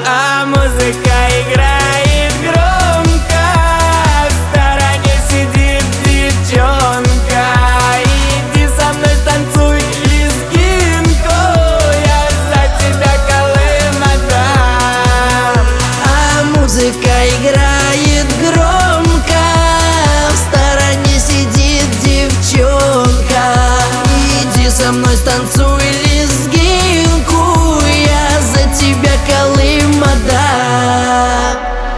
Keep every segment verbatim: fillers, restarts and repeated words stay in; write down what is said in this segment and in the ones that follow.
А музыка играет громко, в стороне сидит девчонка. Иди со мной станцуй лезгинку, я за тебя колым отдам. А музыка играет громко, в стороне сидит девчонка. Иди со мной станцуй лезгинку, я за тебя колым отдам.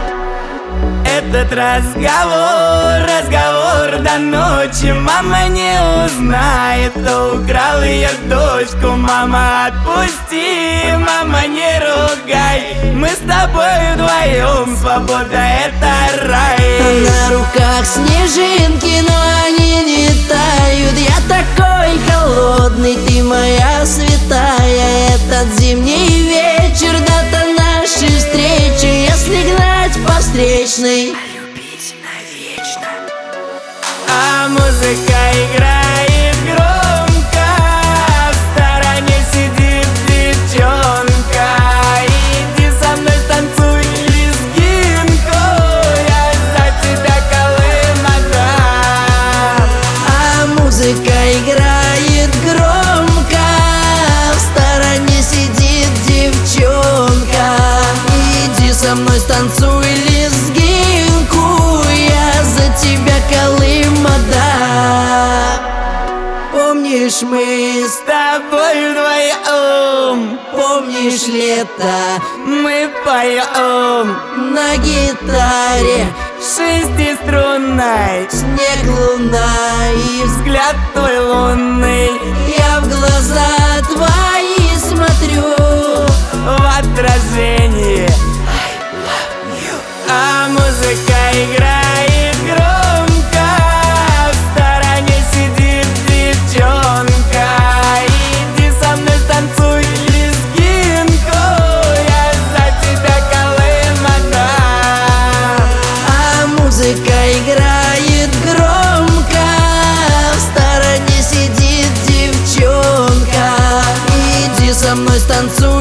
Этот разговор, разговор до ночи. Мама не узнает, кто украл ее дочку. Мама, отпусти, мама, не ругай. Мы с тобой вдвоем, свобода — это рай. На руках снежинки, но они не тают. Я такой холодный, ты моя святая. Этот зимний вечер, дата нашей встречи. Если гнать по встречной, любить навечно. А музыка играет громко, в стороне сидит девчонка. Иди со мной станцуй лезгинку, я за тебя колым отдам. А музыка играет громко, в стороне сидит девчонка. Иди со мной станцуй лезгинку, я за тебя колым отдам. Помнишь, мы С тобой вдвоем помнишь лето мы поем на гитаре, шестиструнной. снег, луна и взгляд. Взгляд твой лунный Я в глаза твои смотрю, в отражении. А музыка играет громко, в стороне сидит девчонка. Иди со мной станцуй лезгинку, я за тебя колым отдам. а музыка играет громко, в стороне сидит девчонка. Иди со мной станцуй